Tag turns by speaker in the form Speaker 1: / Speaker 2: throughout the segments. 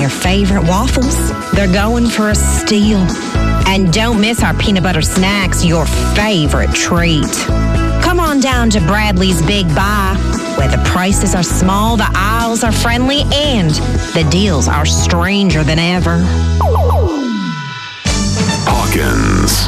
Speaker 1: your favorite waffles? They're going for a steal. And don't miss our peanut butter snacks, your favorite treat. Come on down to Bradley's Big Buy, where the prices are small, the aisles are friendly, and the deals are stranger than ever.
Speaker 2: Hawkins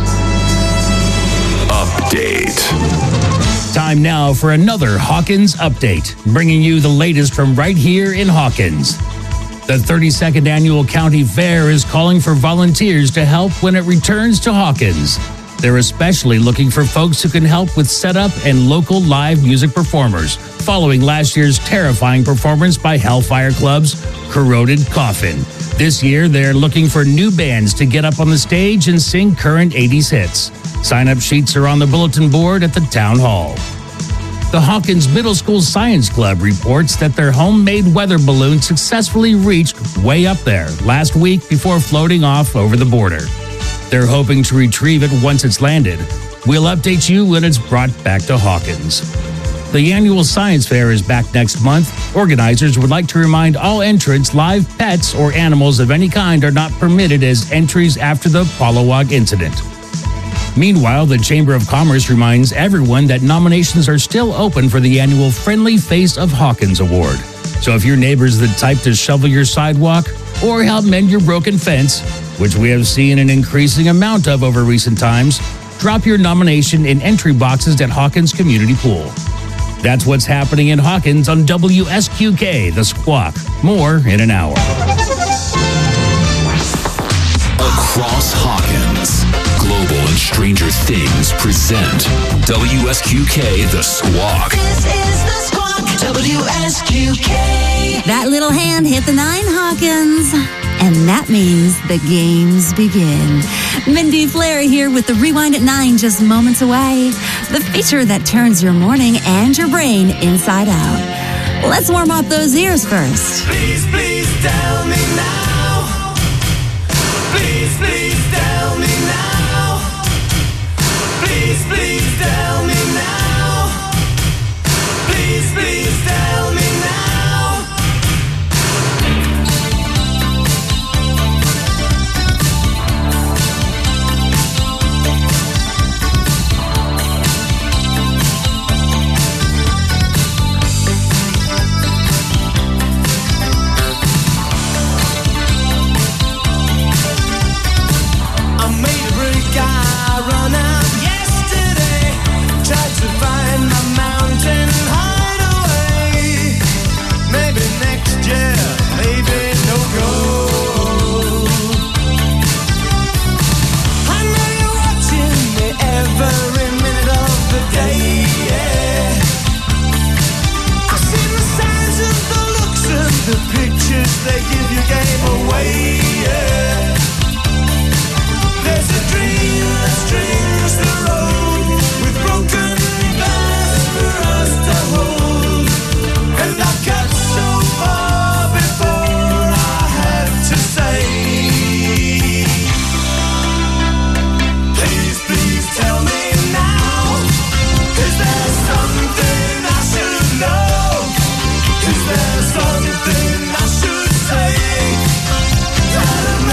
Speaker 2: Update.
Speaker 3: Time now for another Hawkins Update, bringing you the latest from right here in Hawkins. The 32nd Annual County Fair is calling for volunteers to help when it returns to Hawkins. They're especially looking for folks who can help with setup and local live music performers, following last year's terrifying performance by Hellfire Club's Corroded Coffin. This year, they're looking for new bands to get up on the stage and sing current 80s hits. Sign-up sheets are on the bulletin board at the Town Hall. The Hawkins Middle School Science Club reports that their homemade weather balloon successfully reached way up there last week before floating off over the border. They're hoping to retrieve it once it's landed. We'll update you when it's brought back to Hawkins. The annual science fair is back next month. Organizers would like to remind all entrants live pets or animals of any kind are not permitted as entries after the Polawog incident. Meanwhile, the Chamber of Commerce reminds everyone that nominations are still open for the annual Friendly Face of Hawkins Award. So if your neighbor's the type to shovel your sidewalk or help mend your broken fence, which we have seen an increasing amount of over recent times, drop your nomination in entry boxes at Hawkins Community Pool. That's what's happening in Hawkins on WSQK, The Squawk. More in an hour.
Speaker 2: Across Hawkins, Global and Stranger Things present WSQK The Squawk.
Speaker 4: This is The Squawk, WSQK.
Speaker 5: That little hand hit the 9, Hawkins. And that means the games begin. Mindy Flair here with the Rewind at 9 just moments away. The feature that turns your morning and your brain inside out. Let's warm up those ears first.
Speaker 4: Please, please tell me now. Please, please tell me now. Please, please tell me now. Please, please tell me now. They give your game away, yeah. There's a dream that strings the road with broken glass for us to hold. And I've got so far before I had to say, please, please tell me now. Is there something I should know? Is there something I should say?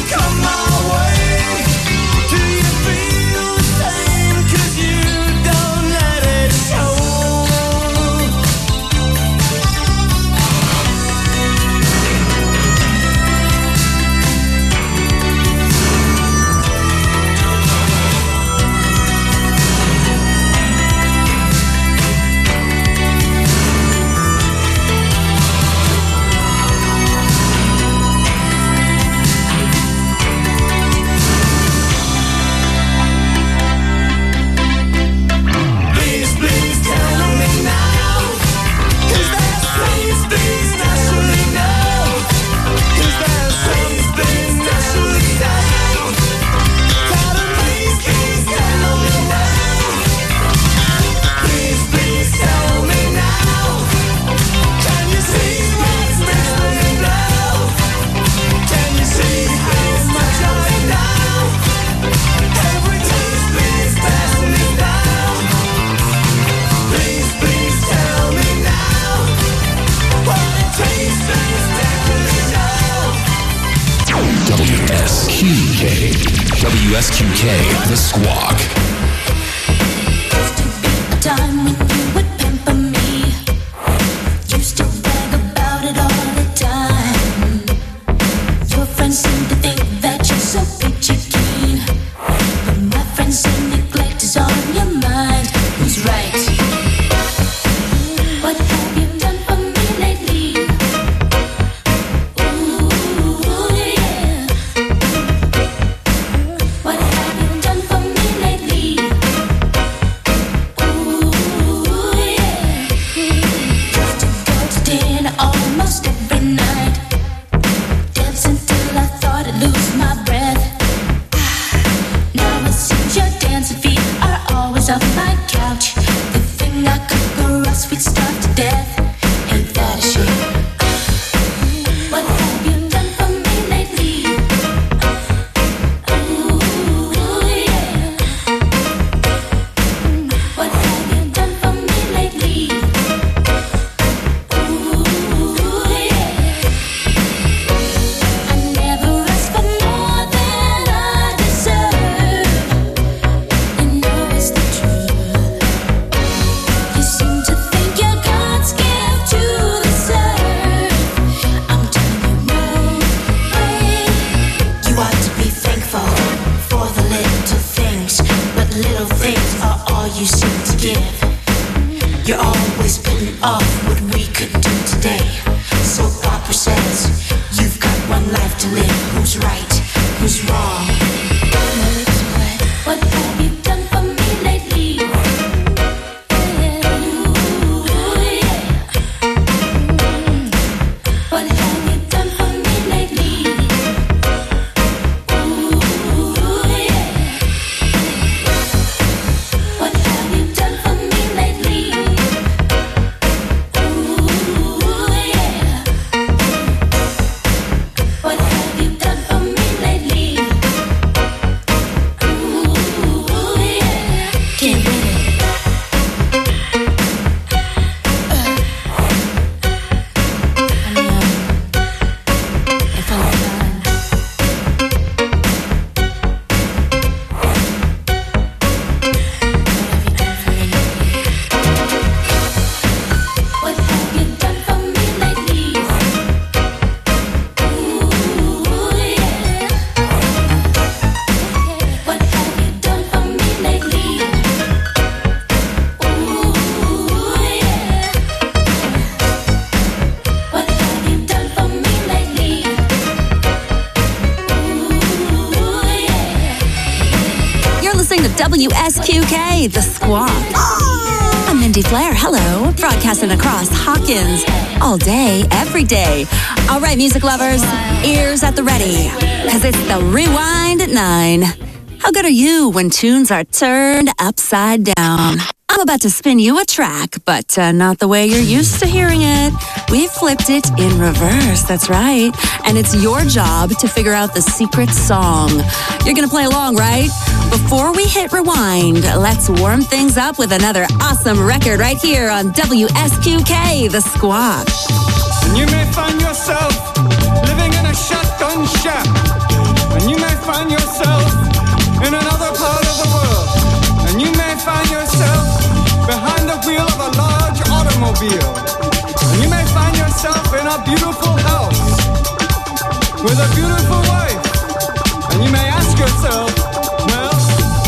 Speaker 4: come my way. Do you feel the same? 'Cause you don't let it show. Please, please tell me now. Is there something naturally now? Is there something naturally now? Tell me, please tell me now. Please, please tell me now. Can you see what's missing now? Can you see how much I know? Every taste, please pass me down. Please, please tell me now. What it tastes is definitely now.
Speaker 2: WSQK. WSQK, The Squawk.
Speaker 6: Used to be a time when you would pamper me. Used to brag about it all the time. Your friends seem to think that you're so peachy keen, but my friends say neglect is on your mind. Who's right? What have you done for me lately? Ooh, yeah. What have you done for me lately? Ooh, yeah. Used to go to dinner almost every night. Dance until I thought I'd lose my breath. Now it seems your dancing feet are always off my couch. The thing I could go us, we'd starve to death. Ain't that a shame? What have you done for me lately? Ooh, yeah. What have you done for me lately? Ooh, yeah. I never asked for more than I deserve. You know it's the truth. You seem to think you're God's gift to the serve. I'm telling you no way. You ought to be thankful for the little things, but little things are all you seem to give. You're always putting off what we could do today. So Papa says, you've got one life to live. Who's right? Who's wrong? What have you done for me lately? Ooh, yeah. What have you done for me lately? Ooh, yeah. What have you done for me lately? Ooh, yeah. What have you done for me lately? Ooh, yeah. Get with it. If I'm done. What have you done for me lately? Ooh, yeah. What have you done for me lately? Ooh, yeah. What have you done for me lately? Ooh, yeah.
Speaker 5: You're listening to WSQK, The Squawk. I'm Mindy Flair. Hello. Broadcasting across Hawkins all day, every day. All right, music lovers, ears at the ready, because it's the Rewind at 9. How good are you when tunes are turned upside down? I'm about to spin you a track, but not the way you're used to hearing it. We've flipped it in reverse, that's right. And it's your job to figure out the secret song. You're gonna play along, right? Before we hit rewind, let's warm things up with another awesome record right here on WSQK, The Squawk.
Speaker 4: You may find yourself living in a shotgun shack, and
Speaker 7: find yourself in another part of the world. And you may find yourself behind the wheel of a large automobile. And you may find yourself in a beautiful house with a beautiful wife. And you may ask yourself, well,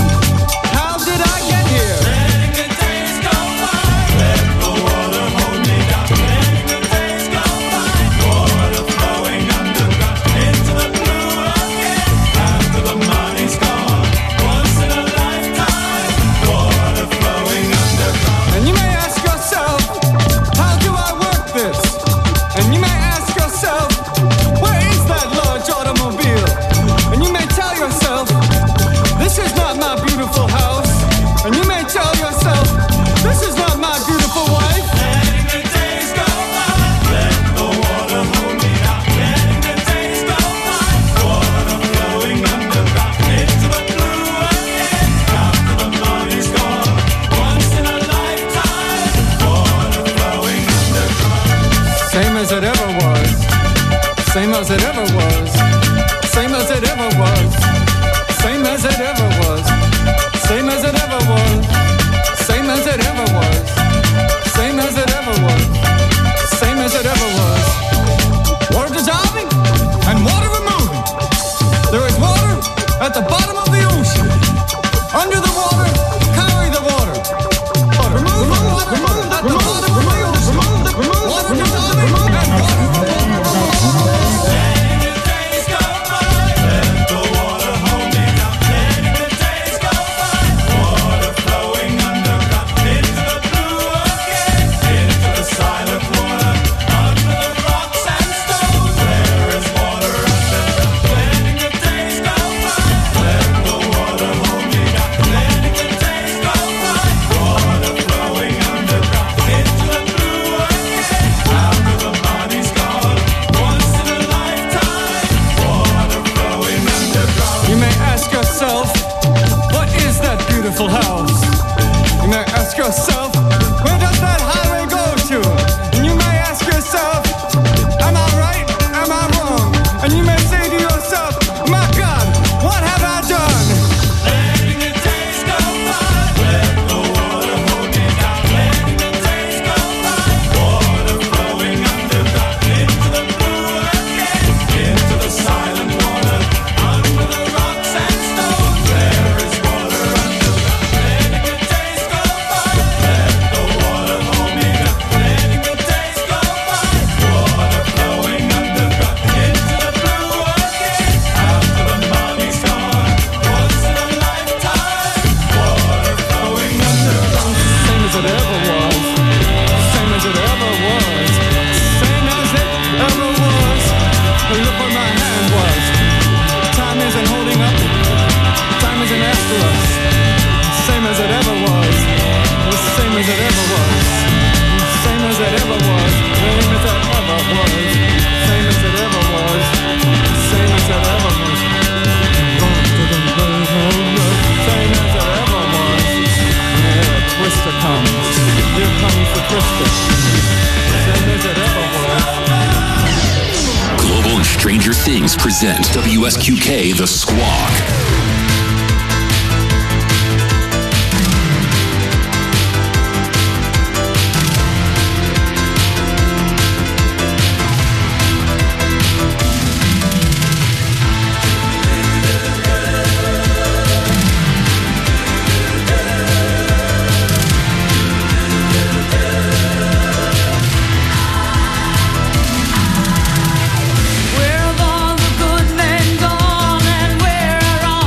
Speaker 7: how did I get here? Letting the days go by, let the water hold me down. Letting the days go by, water flowing underground into the blue again. After the money's gone, once in a lifetime, water flowing underground. And you may ask yourself, how do I work this? And you may ask yourself, where is that large automobile? And you may tell yourself, this is not my beautiful house. And you may tell yourself, this is not my beautiful wife. Letting the days go by, let the water hold me down. Letting the days go by, water flowing underground into the blue again. After the money's gone, once in a lifetime, water flowing underground. Same as it ever was. Same as it ever was. Same as it ever was. Same as it ever was. Same as it ever was. Same as it ever was. Same as it ever was. Same as it ever was. Water dissolving and water removing. There is water at the bottom of the ocean. Under the water, carry the water. Remove the water at the bottom of the ocean. Water dissolving and water removing. Letting the days go by, let the water hold me down. Letting the days go by, water flowing underground into the blue again, into the silent water, under the rocks and stones. There is water underground. Letting the days go by, let the water hold me down. Letting the days go by, water flowing underground into the blue again. After the money's gone, once in a lifetime, water flowing underground. You may ask yourself, what is that beautiful house? You may ask yourself, where does that highway go to? And you may ask yourself, am I right? Am I wrong? And you may say to yourself, my God, what have I done? Letting the days go by, let the water hold me down. Letting the days go by, water flowing underground into the blue again, into the silent water, under the rocks and stones. There is water underground. Letting the days go by, let the water hold me down. Letting the days go by, water flowing underground into the blue again. After the money's gone, once in a lifetime, water flowing underground. Same as it ever was. Same as it ever was. Same as it ever was. Look where my hand was. Time isn't holding up. Time isn't after us. Same as it ever was. Same as it ever was. Same as it ever was. Same as it ever was. Same as it ever was. Same as it ever was. Same as it ever was. Yeah, Twister comes. Here comes the Twister. Same as it ever was.
Speaker 2: Global and Stranger Things present WSQK The Squawk.
Speaker 6: Where have all the good men gone, and where are all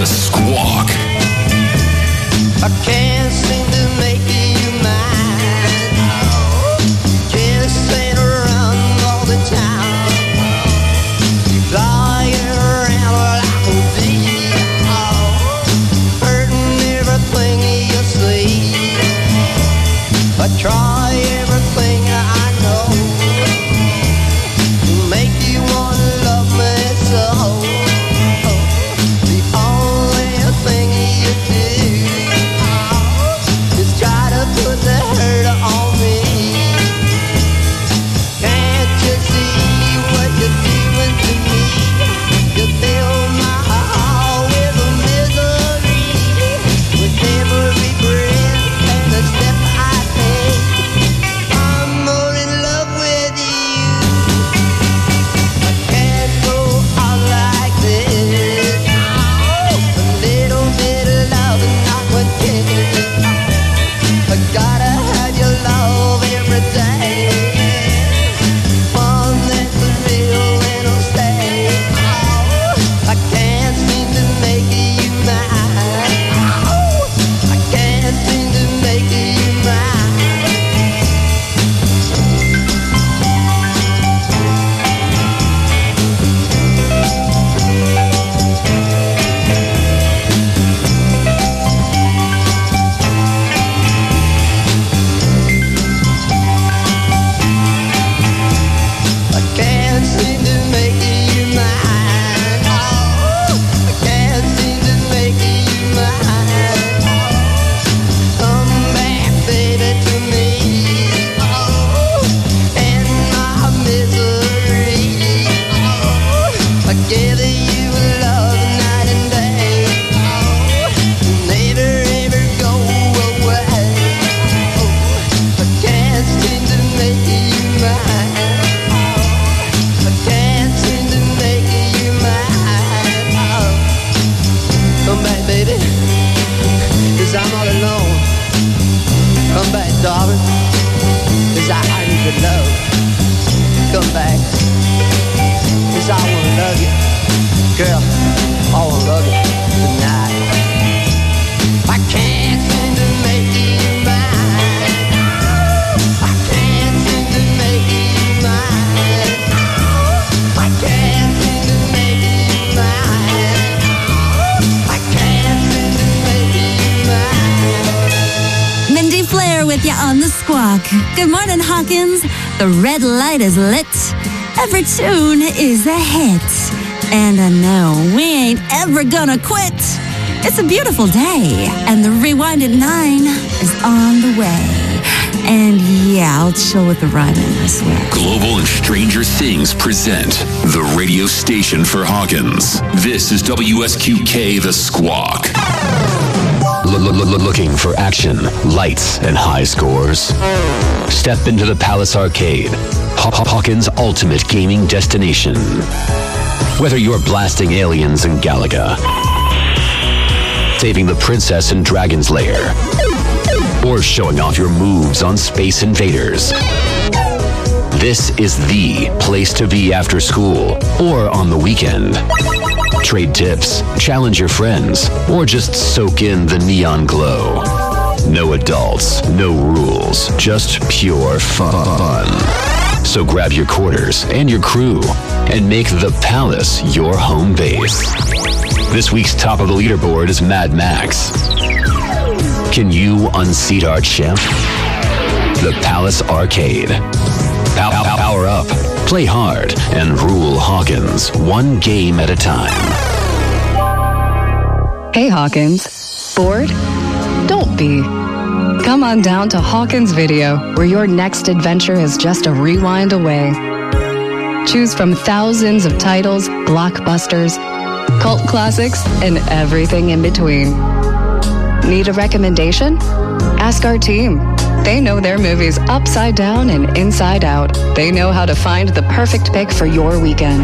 Speaker 2: The Squawk.
Speaker 4: I can't seem to make you mine. Chasing around all the time. Flying around like a bee. Hurting everything you see. I try everything I know to make you wanna love me so. The only thing you do is try to put the hurt on me. Can't you see what you're doing to me? You fill my heart with a misery. With every breath and a step I take, I'm more in love with you. I can't go on like this. A little bit of love and not one kiss. I gotta have your love every day. One that's real and will stay. I can't seem to make you mine. I can't seem to make you mine. I can't seem to make you mine. I can't seem to make you mine. Come back, baby, to me. And my misery. I give you love night and day. Never ever go away. I can't seem to make you mine. I can't seem to make you mine. Come back, baby, 'cause I'm all alone. Come back, darling, 'cause I need your love. Come back, 'cause I wanna love you. Girl, I wanna love you tonight. I can't seem to make you mine. I can't seem to make you mine. I can't seem to make you mine. I can't seem to make you mine.
Speaker 5: Mindy Flair with you on the Squawk. Good morning, Hawkins. The red light is lit. Every tune is a hit. And I know we ain't ever gonna quit. It's a beautiful day, and the Rewind at 9 is on the way. And yeah, I'll chill with the rhyming, I swear.
Speaker 2: Global and Stranger Things present the radio station for Hawkins. This is WSQK The Squawk.
Speaker 8: Looking for action, lights, and high scores? Step into the Palace Arcade, Hawkins' ultimate gaming destination. Whether you're blasting aliens in Galaga, saving the princess in Dragon's Lair, or showing off your moves on Space Invaders, this is the place to be after school or on the weekend. Trade tips, challenge your friends, or just soak in the neon glow. No adults, no rules, just pure fun. So grab your quarters and your crew and make the Palace your home base. This week's top of the leaderboard is Mad Max. Can you unseat our champ? The Palace Arcade. Power up, play hard, and rule Hawkins one game at a time.
Speaker 9: Hey Hawkins, bored? Don't be. Come on down to Hawkins Video, where your next adventure is just a rewind away. Choose from thousands of titles, blockbusters, cult classics, and everything in between. Need a recommendation? Ask our team. They know their movies upside down and inside out. They know how to find the perfect pick for your weekend.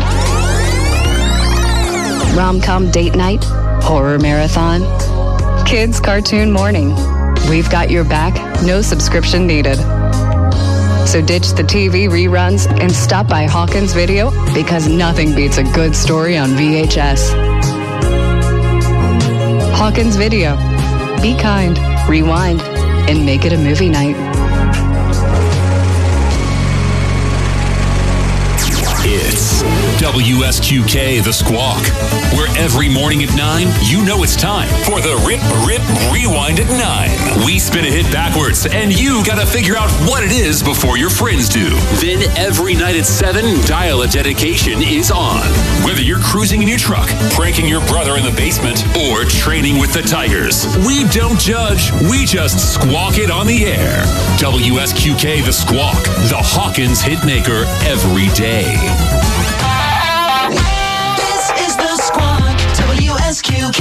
Speaker 9: Rom-com date night, horror marathon, kids cartoon morning. We've got your back, no subscription needed. So ditch the TV reruns and stop by Hawkins Video, because nothing beats a good story on VHS. Hawkins Video. Be kind, rewind, and make it a movie night.
Speaker 2: It's WSQK The Squawk, where every morning at 9, you know it's time for the Rip Rewind at 9. We spin a hit backwards, and you gotta figure out what it is before your friends do. Then every night at 7, Dial a Dedication is on. Whether you're cruising in your truck, pranking your brother in the basement, or training with the Tigers, we don't judge, we just squawk it on the air. WSQK The Squawk, the Hawkins hitmaker every day.
Speaker 4: This is the Squawk, WSQK.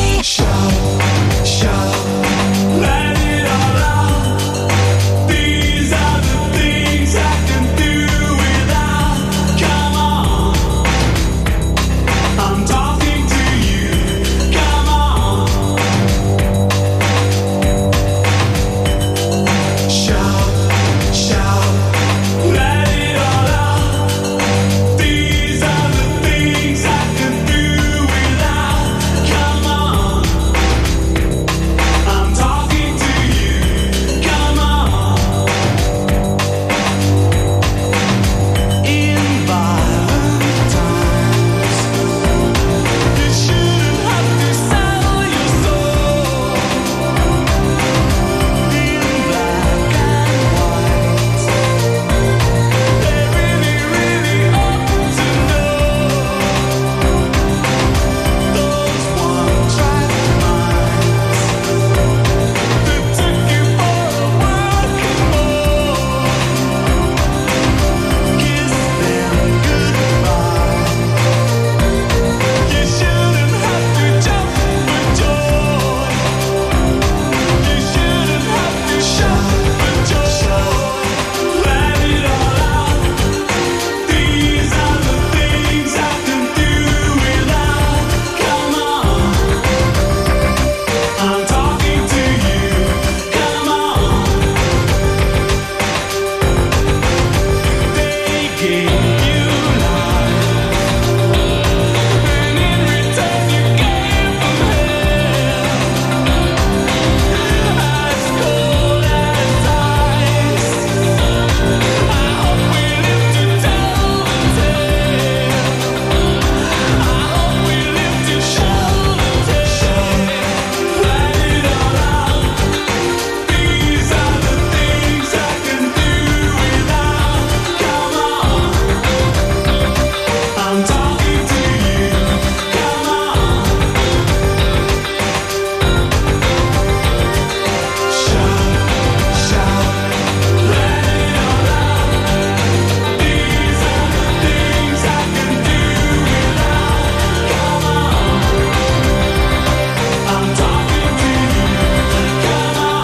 Speaker 4: Show, let it all out. These are the things I can do without. Come on, I'm talking to you. Come on, shout, let it all out. These are the things I can do without. Come on, I'm talking to you. Come on. In violent times, you shouldn't have to sell your soul. In black and white, they really ought to know. Those one-track minds that took you for a walking ball. Kiss them goodbye. You shouldn't have to jump for joy. You shouldn't have to shout for joy. Let it all out. These are the things I can do without. Come on, I'm talking to you. Come on. They gave you life, and in return you gave them hell. As cold as ice. I hope we live to tell the tale. I hope we live to show the tale. Let it all out. These are the things I can do without. Come on, I'm talking to you. Come on, shout, let it all out. These are the things I can do without. Come on, I'm talking to you. Come on.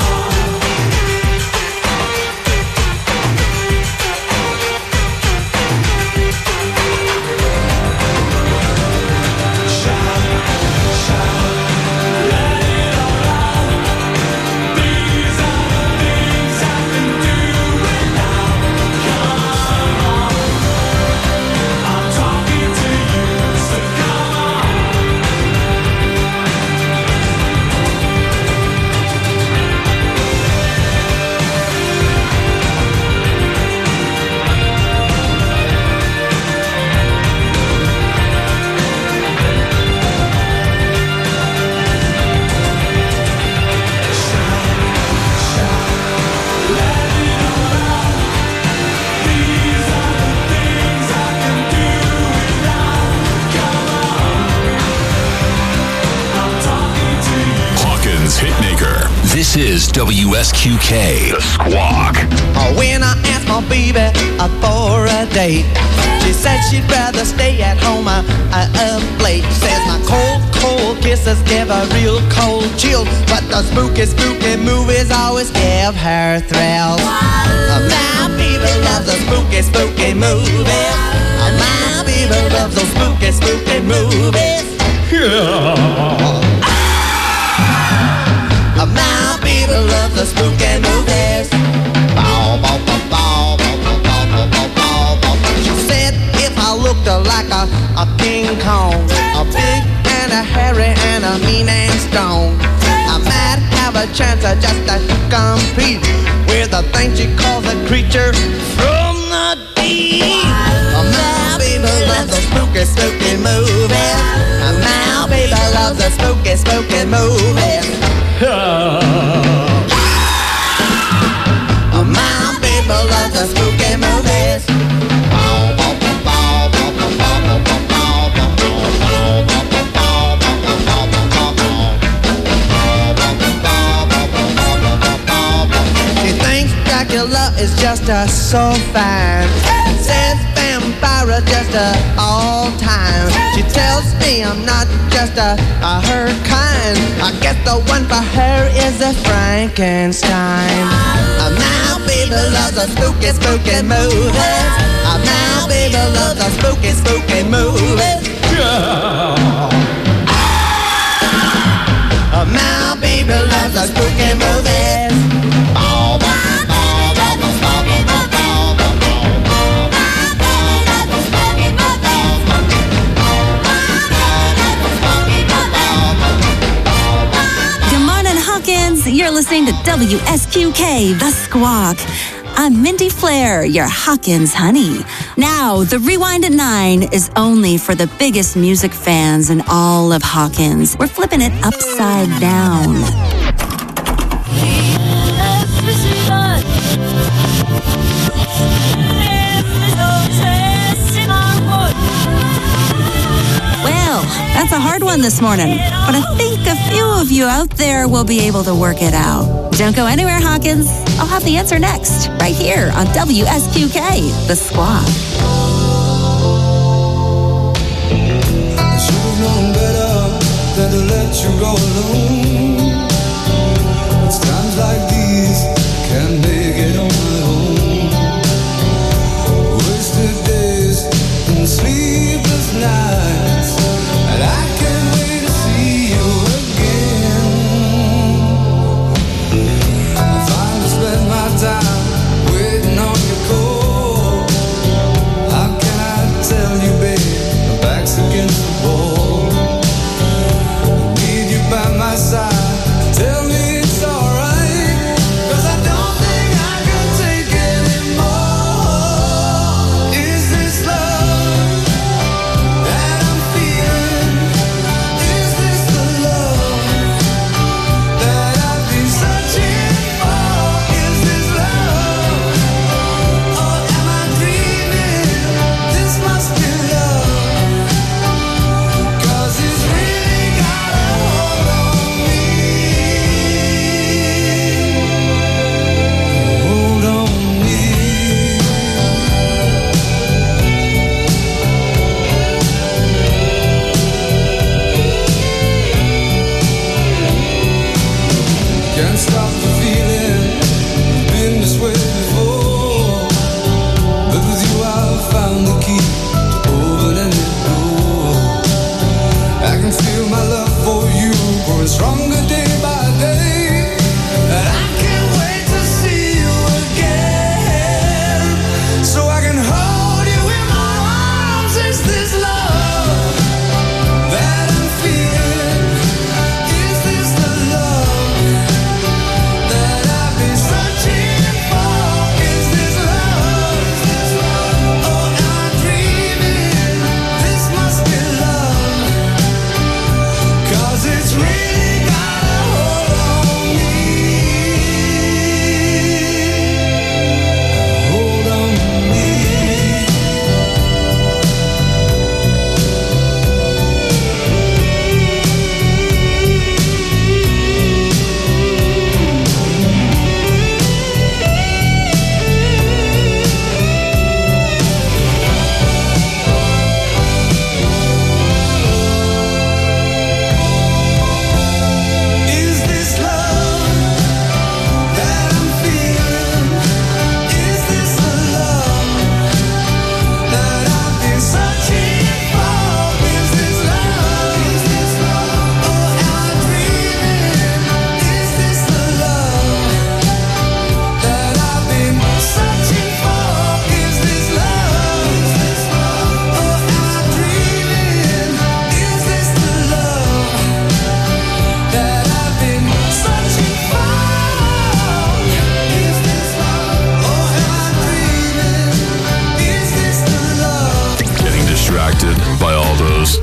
Speaker 2: Hawkins hitmaker. This is WSQK The Squawk.
Speaker 10: When I asked my baby for a date, she said she'd rather stay at home up late. Says my cold kisses give her real cold chills, but the spooky movies always give her thrills. My baby loves the spooky movies. My baby loves those spooky movies. My baby loves the spooky movies. She said if I looked like a King Kong, a big and kinda hairy and mean and strong. I might have a chance just to compete with the thing she calls a creature from the deep. My baby loves a spooky, spooky movie. My baby loves a spooky, spooky movie. My baby loves a spooky movies. She thinks Dracula is just so fine. Says vampire just all time. She tells me I'm not just her kind. I guess the one for her is a Frankenstein. My baby loves a spooky, spooky movies. My baby loves a spooky, spooky movies. My baby loves a spooky movies.
Speaker 5: You're listening to WSQK, The Squawk. I'm Mindy Flair, your Hawkins honey. Now, the Rewind at 9 is only for the biggest music fans in all of Hawkins. We're flipping it upside down. Well, that's a hard one this morning, but I think a few of you out there will be able to work it out. Don't go anywhere, Hawkins. I'll have the answer next, right here on WSQK, The Squawk.
Speaker 4: I should have known better than to let you go alone. It's times like these can't make it on my own. Wasted days and sleepless nights, and I can't wait to see you again. I finally spent my time waiting on your call. How can I tell you, babe, my back's against the wall. I need you by my side, tell me it's alright.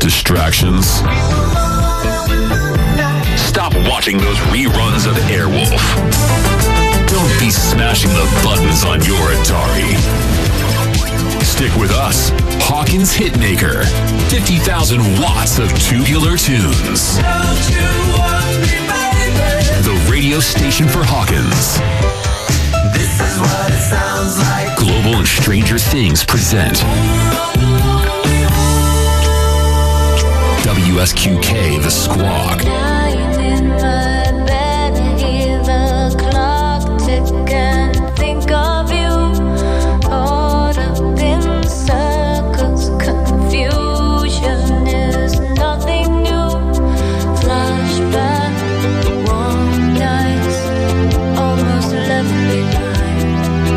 Speaker 2: Distractions. Stop watching those reruns of Airwolf. Don't be smashing the buttons on your Atari. Stick with us. Hawkins Hitmaker. 50,000 watts of tubular tunes. The radio station for Hawkins.
Speaker 4: This is what it sounds like.
Speaker 2: Global and Stranger Things present WSQK The Squawk.
Speaker 6: Lying in my bed, hear the clock tick and think of you. Caught up in circles, confusion is nothing new. Flashback, warm nights, almost left behind.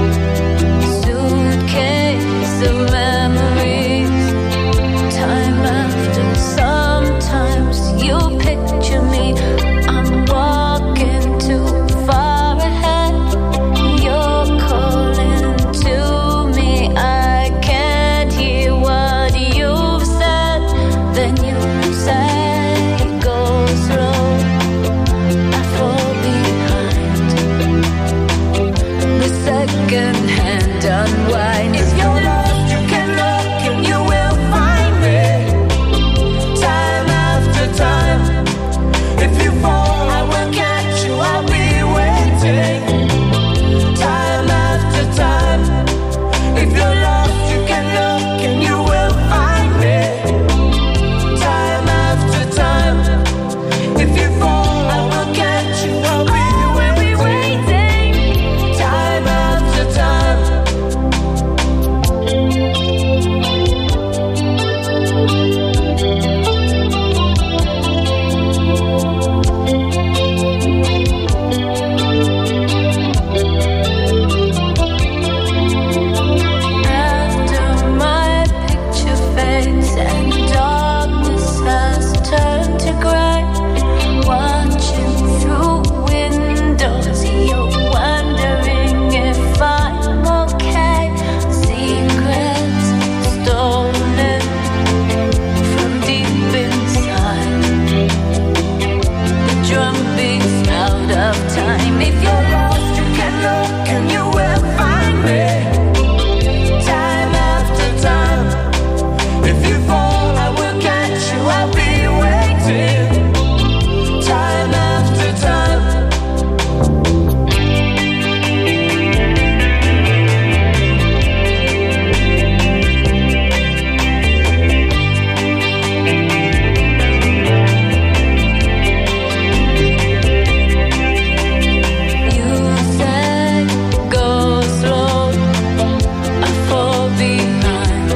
Speaker 6: Suitcase of memories, time after sometimes you picture me. I'm walking too far ahead. You're calling to me. I can't hear what you've said. Then you say, go slow. I fall behind. The second hand unwind. If you're lost, you can look and you will find me. Time after time. If you fall, I will catch you. I'll be waiting. Time after time. If you're lost, you can look and you will find me. Time after time. If you fall, I will catch you. I'll be waiting. Time after time. After my picture fades and darkness has turned to gray, watching through windows, you're wondering if I'm okay. Secrets stolen from deep inside. The drum beats out of time. If you're lost, you can look and you will find me. Time after time. If you fall, I will catch you. I'll be waiting. Time after time. You say go slow, I fall behind.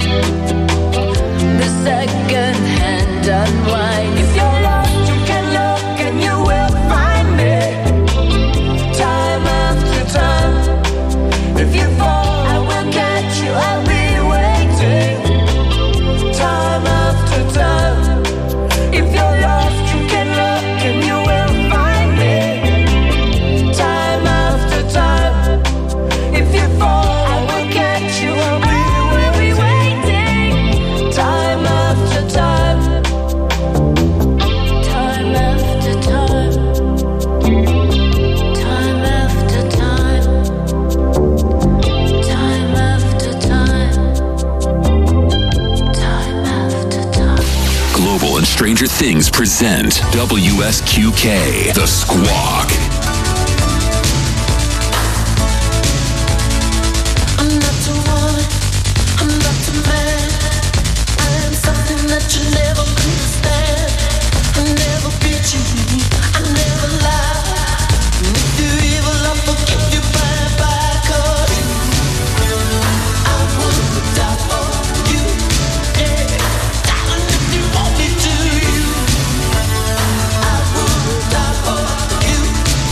Speaker 6: The second hand unwind. If you're lost, you can look and you will find me. Time after time. If you fall, I will catch you. I'll be waiting. Time after time. If you're lost, you can look and you will find me. Time after time. If you fall, I will catch you. I'll be waiting. Time after time. Time after time. Time after time. Time after time. Time after time.
Speaker 2: Global and Stranger Things present WSQK The Squawk.
Speaker 6: I'm not a woman, I'm not a man. I am something that you never could stand. I never beat you, I never lie. And if you're evil, I'll forgive you by God. I would die for you, yeah. Darling, if you want me to, I would die for you.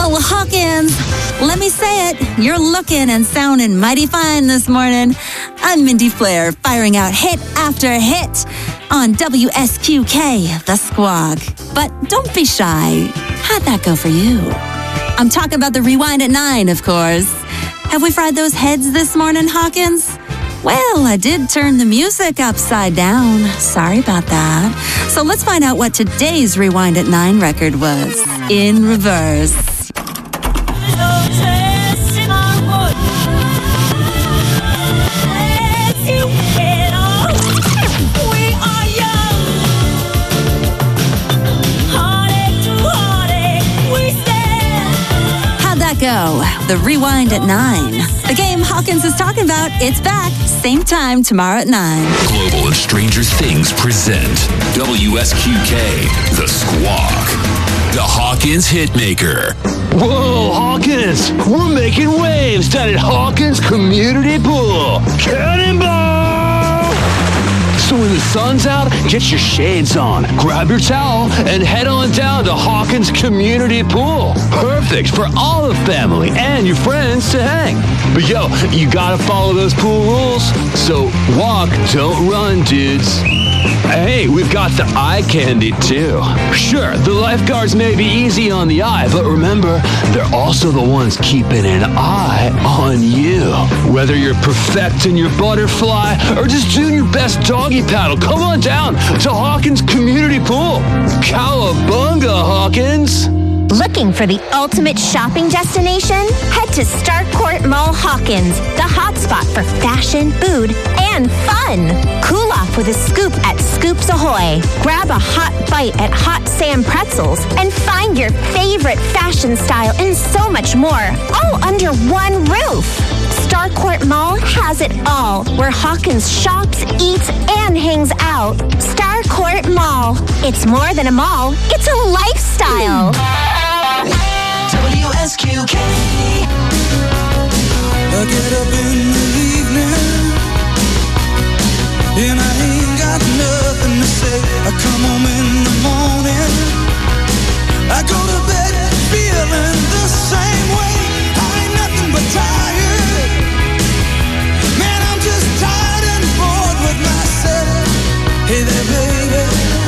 Speaker 5: Whoa, Hawkins! Let me say it. You're looking and sounding mighty fine this morning. I'm Mindy Flair, firing out hit after hit on WSQK, The Squawk. But don't be shy. How'd that go for you? I'm talking about the Rewind at 9, of course. Have we fried those heads this morning, Hawkins? Well, I did turn the music upside down. Sorry about that. So let's find out what today's Rewind at 9 record was in reverse. How'd that go? The Rewind at 9. The game Hawkins is talking about, it's back. Same time tomorrow at 9.
Speaker 2: Global and Stranger Things present WSQK, The Squawk, the Hawkins Hitmaker.
Speaker 8: Whoa, Hawkins! We're making waves down at Hawkins Community Pool. Cannonball! So when the sun's out, get your shades on, grab your towel, and head on down to Hawkins Community Pool. Perfect for all the family and your friends to hang. But yo, you gotta follow those pool rules. So walk, don't run, dudes. Hey, we've got the eye candy too. Sure, the lifeguards may be easy on the eye, but remember, they're also the ones keeping an eye on you. Whether you're perfecting your butterfly or just doing your best doggy paddle, come on down to Hawkins Community Pool. Cowabunga, Hawkins!
Speaker 11: Looking for the ultimate shopping destination? Head to Starcourt Mall Hawkins, the hotspot for fashion, food, and fun. Cool off with a scoop at Scoops Ahoy. Grab a hot bite at Hot Sam Pretzels and find your favorite fashion style and so much more, all under one roof. Starcourt Mall has it all, where Hawkins shops, eats, and hangs out. Starcourt Mall. It's more than a mall, it's a lifestyle.
Speaker 4: WSQK. I get up in the evening and I ain't got nothing to say. I come home in the morning, I go to bed feeling the same way. I ain't nothing but tired. Man, I'm just tired and bored with myself. Hey there, baby,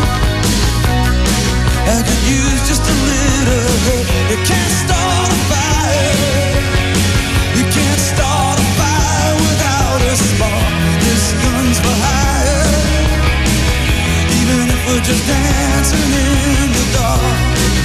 Speaker 4: I could use just a little help. You can't start a fire. You can't start a fire without a spark. This gun's for hire. Even if we're just dancing in the dark.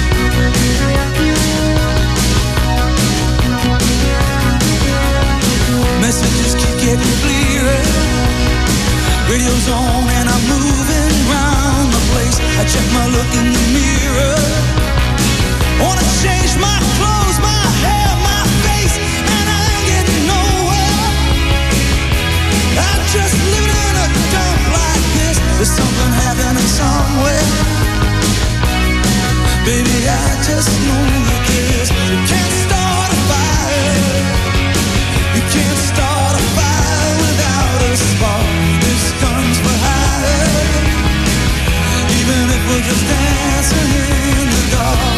Speaker 4: Messages keep getting clearer. Radio's on and I'm moving round the place. I check my look in the mirror. Wanna change my clothes, my hair, my face, and I ain't getting nowhere. I'm just living in a dump like this. There's something happening somewhere. Baby, I just know that this. You can't start a fire. You can't start a fire without a spark. This gun's for hire. Even if we're just dancing in the dark.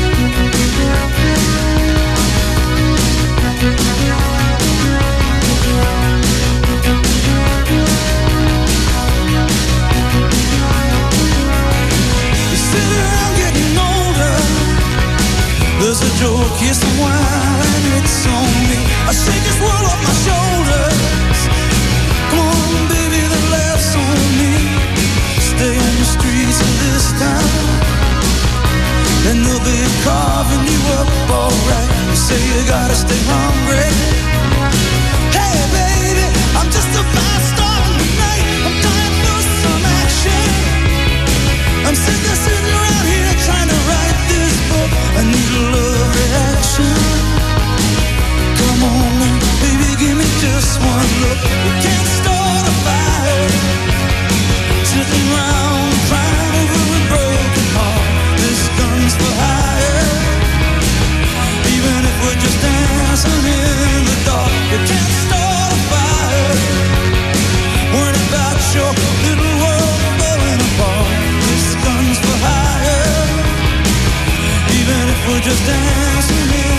Speaker 4: There's a joke, here's some wine, and it's on me. I shake this world off my shoulders. Come on, baby, the laughs on me. Stay on the streets of this town, and they'll be carving you up alright. You say you gotta stay hungry. Hey, baby, I'm just about starting the night. I'm dying for some action. I'm sitting around here trying to write this book. I need a love reaction. Come on, baby, give me just one look. We can't start a fire. Sitting around crying over a broken heart. This gun's for hire. Even if we're just dancing in the dark, we can't start a fire. Worried about your little world falling apart. This gun's for hire. Even if we're just dancing in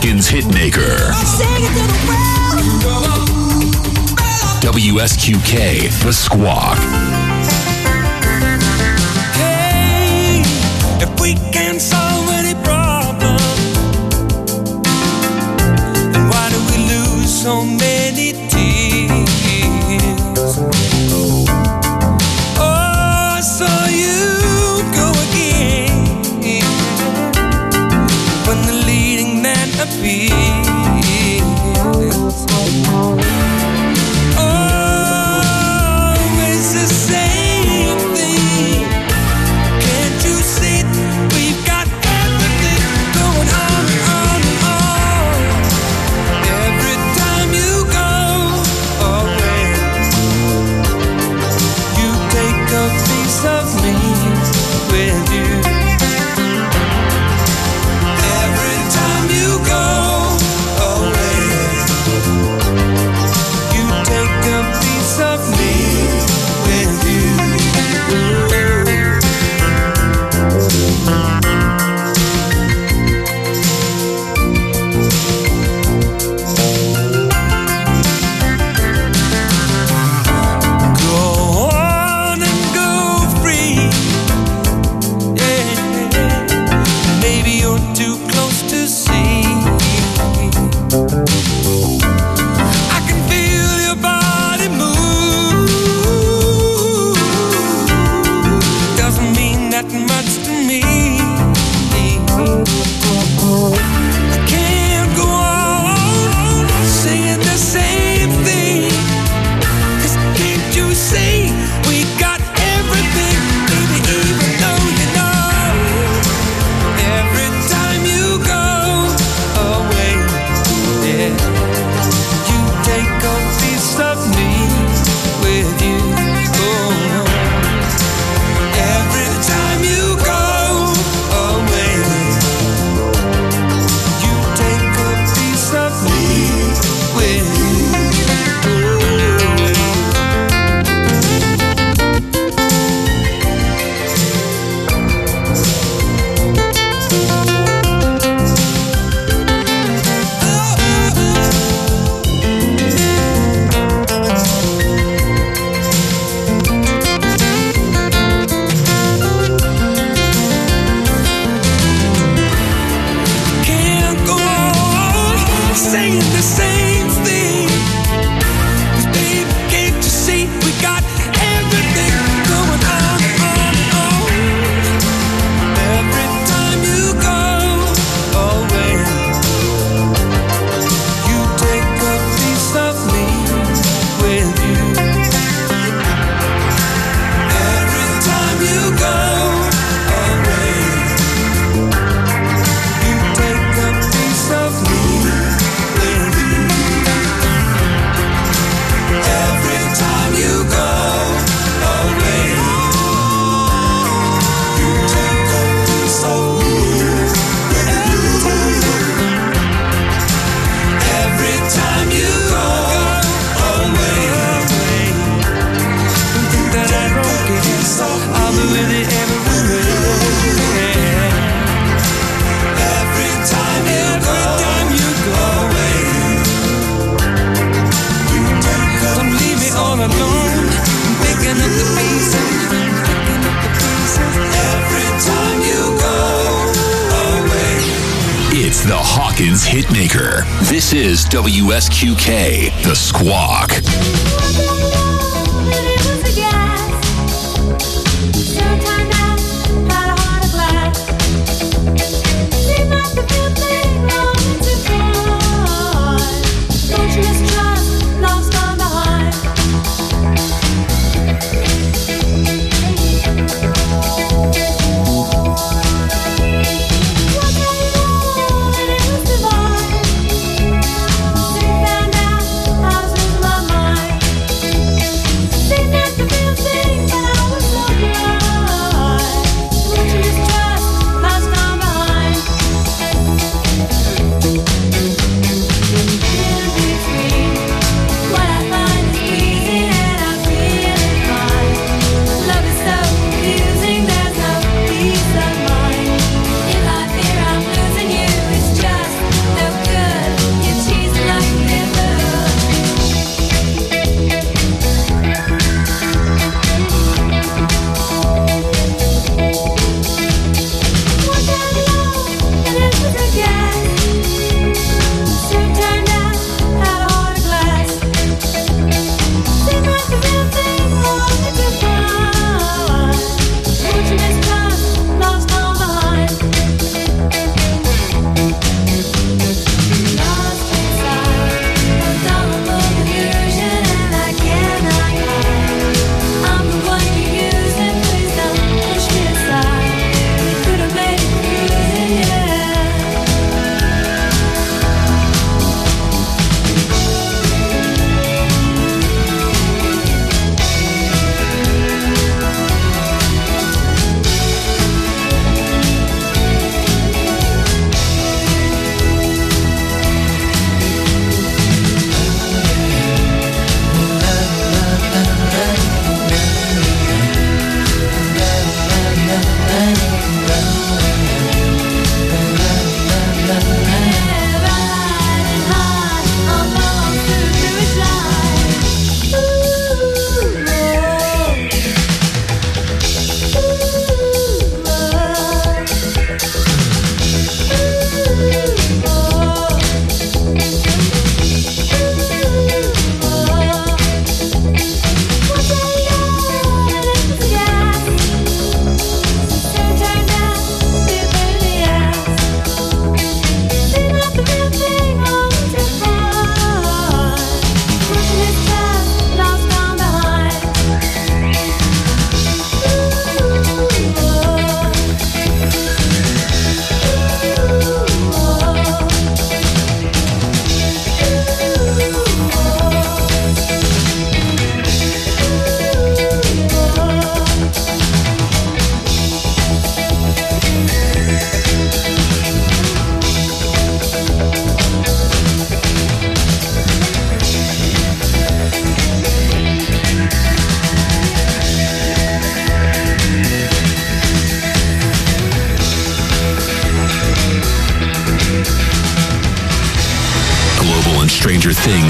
Speaker 2: Hawkins Hitmaker. WSQK, The Squawk.
Speaker 4: Hey, if we can't solve any problem, then why do we lose so many tears? Oh, so you go again when the leading man appears. Always the same thing. Can't you see we've got everything going on? Every time you go away, you take a piece of me with you. Every time you go away, you take a piece of me with you. Go on and go free. Yeah, maybe you're too close to see. I can feel your body move. Doesn't mean that much to me. I can't go on saying the same thing. 'Cause can't you see we got everything, baby, even though you know every time you go away, yeah, you take a piece of me with you. Oh, every time you go away, you take a piece of me with you. Can't go on saying the same thing. 'Cause baby, can't you see we got everything going on? Every time you go away, you take a piece of me with you. Every time you go away, you take a piece of me with you. Every time you go away, you take a piece of me with you. Every time you go away, don't think that I don't get it. I'll be with you everywhere. Every time you go away, don't leave me all alone. I'm picking up the pieces. Every time you go away.
Speaker 2: It's the Hawkins Hitmaker. This is WSQK, The Squawk.
Speaker 6: Sit down, I was losing my mind.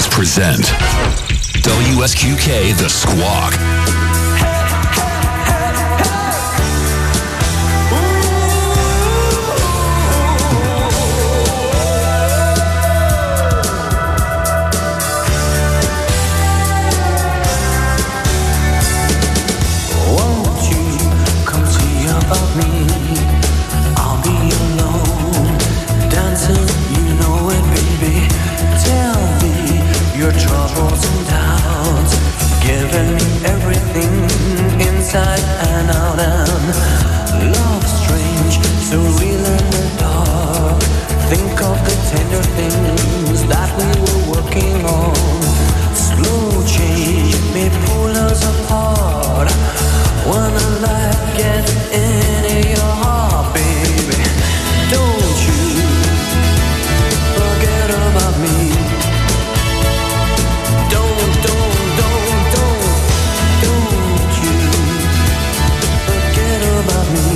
Speaker 2: Things present WSQK The Squawk.
Speaker 4: Won't you come see about me? I'll be alone, dancing, you know it, baby. Tell me your troubles and doubts, giving me everything inside and out. And love strange, so real in the dark. Think of the tender things that we were working on. Slow change may pull us apart. When a life gets into your heart, baby, don't you forget about me. Don't you forget about me.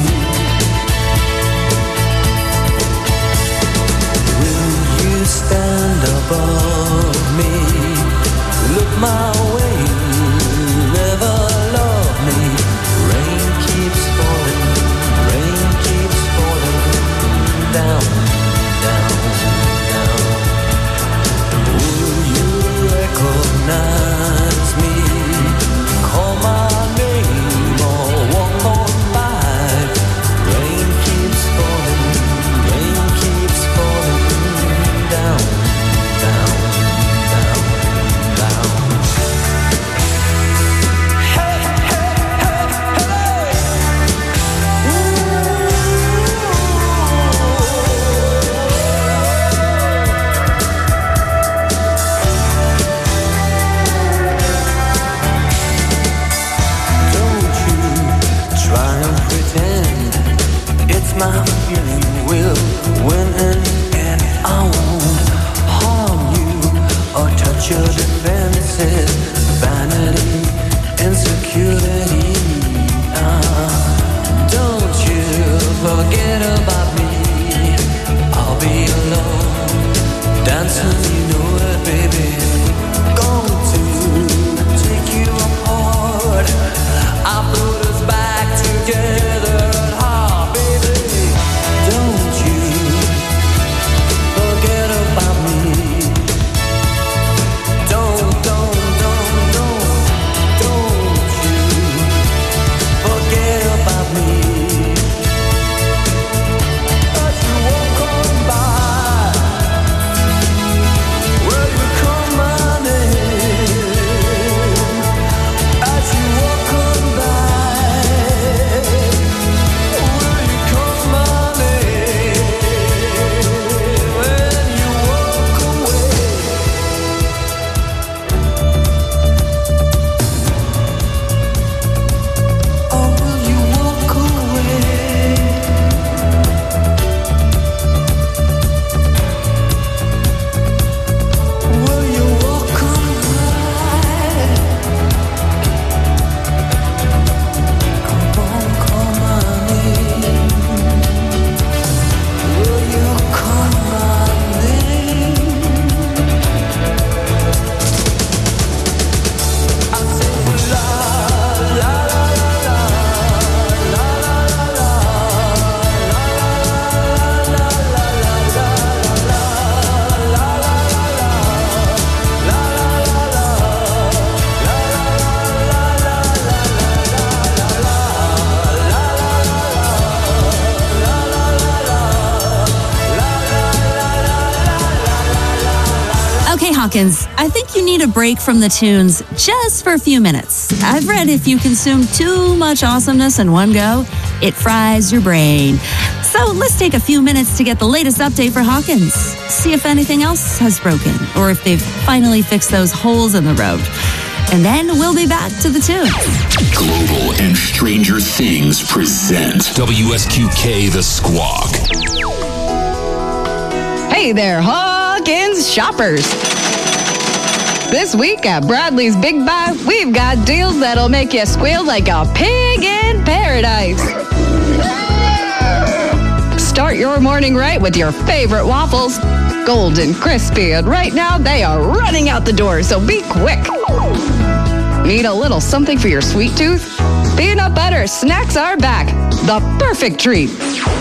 Speaker 4: Will you stand above me? Look my way, never love me. Rain keeps falling down, down, down. Will you recognize me? Call my name or walk on by. Rain keeps falling down, down, down, down. Hey, hey, hey, hey. Don't you try and pretend it's my feeling will win in the end. I won't harm you or touch your defenses. Vanity, insecurity. Don't you forget about me. I'll be alone, dancing, you know it, baby. Going to take you apart. I put us back together at heart, baby. Don't you forget about me. Don't you forget about me. As you walk on by, will you call my name? As you walk on by, will you call my name? When you walk away. Oh, will you walk away? Will you walk on by? Come on, call my name. Will you call my name? I say la la la la la la la
Speaker 5: Okay, Hawkins, I think you need a break from the tunes just for a few minutes. I've read if you consume too much awesomeness in one go, it fries your brain. So let's take a few minutes to get the latest update for Hawkins. See if anything else has broken or if they've finally fixed those holes in the road. And then we'll be back to the tunes.
Speaker 2: Global and Stranger Things present WSQK The Squawk.
Speaker 9: Hey there, Hawkins shoppers. This week at Bradley's Big Buy, we've got deals that'll make you squeal like a pig in paradise. Start your morning right with your favorite waffles. Golden, crispy, and right now they are running out the door, so be quick. Need a little something for your sweet tooth? Peanut butter snacks are back. The perfect treat.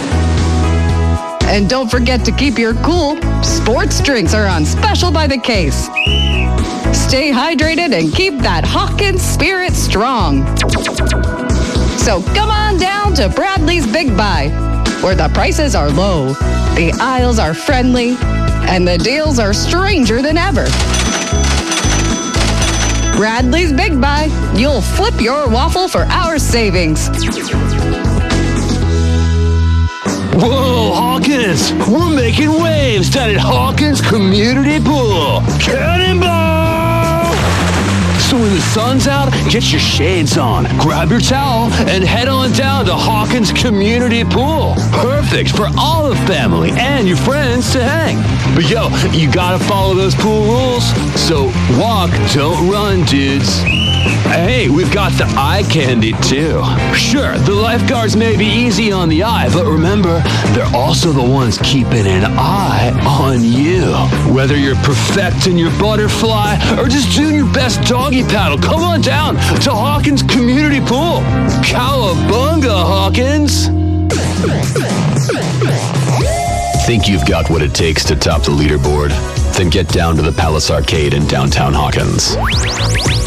Speaker 9: And don't forget to keep your cool. Sports drinks are on special by the case. Stay hydrated and keep that Hawkins spirit strong. So come on down to Bradley's Big Buy, where the prices are low, the aisles are friendly, and the deals are stranger than ever. Bradley's Big Buy. You'll flip your waffle for our savings.
Speaker 8: Whoa, Hawkins! We're making waves down at Hawkins Community Pool. Cannonball! So when the sun's out, get your shades on, grab your towel, and head on down to Hawkins Community Pool. Perfect for all the family and your friends to hang. But yo, you gotta follow those pool rules. So walk, don't run, dudes. Hey, we've got the eye candy too. Sure, the lifeguards may be easy on the eye, but remember, they're also the ones keeping an eye on you. Whether you're perfecting your butterfly or just doing your best doggy paddle, come on down to Hawkins Community Pool. Cowabunga, Hawkins! Think you've got what it takes to top the leaderboard? Then get down to the Palace Arcade in downtown Hawkins.